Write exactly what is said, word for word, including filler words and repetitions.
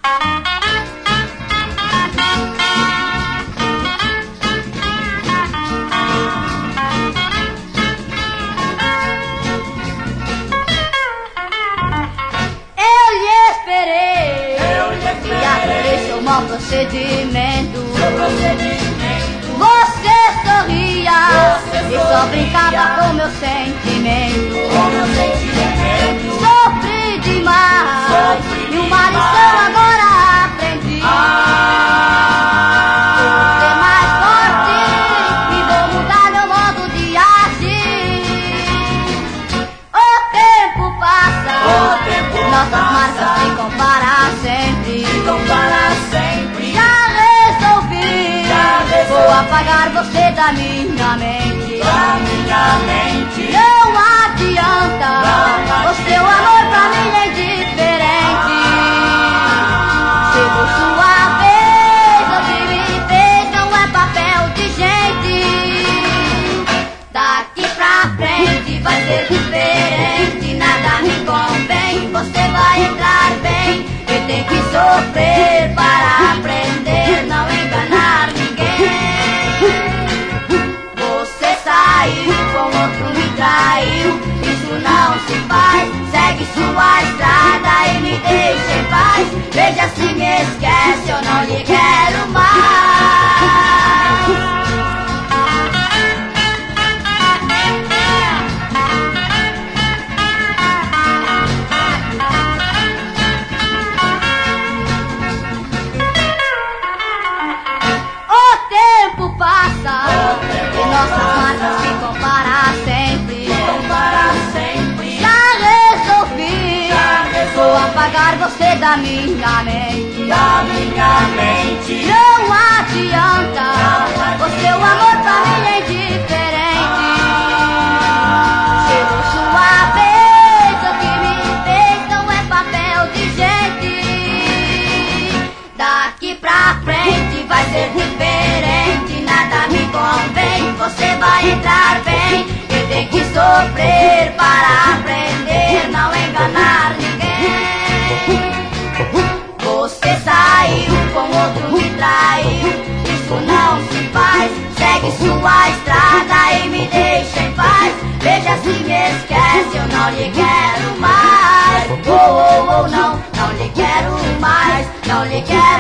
Mau procedimento. procedimento Você sorria, Você e sorria. Só brincava com meu sentimento, com meu sentimento. Sofri demais, Sofri e uma lição agora aprendi. ah. Vou ser mais forte e vou mudar meu modo de agir. O tempo passa, o tempo nossas passa. Marcas se comparam sempre, se comparam sempre. Já resolvi, Já resolvi. Vou apagar você da minha mente, da minha mente. Não adianta, Não o seu amor pra mim é diferente. ah. Chegou sua vez, o que me fez não é papel de gente. Daqui pra frente vai ser diferente, nada me convém, você vai entrar bem. Eu tenho que sofrer para aprender, não enganar ninguém. Você saiu com outro, me traiu, isso não se faz. Segue sua estrada e me deixa em paz. Veja se me esquece, eu não lhe quero mais. Passa, e nossas marcas se comparam sempre, se comparam sempre. Já resolvi, Já resolvi. Vou apagar você da minha mente, da minha mente. Não adianta, Não o seu amor pra mim é diferente. ah. Chegou sua vez, o que me fez não é papel de gente. Daqui pra frente vai ser diferente, nada me convém, você vai entrar bem. Eu tenho que sofrer para aprender, não enganar ninguém. Você saiu com outro, me traiu, isso não se faz. Segue sua estrada e me deixa em paz. Veja se me esquece, eu não lhe quero mais. Oh, oh, oh, não, não lhe quero mais, não lhe quero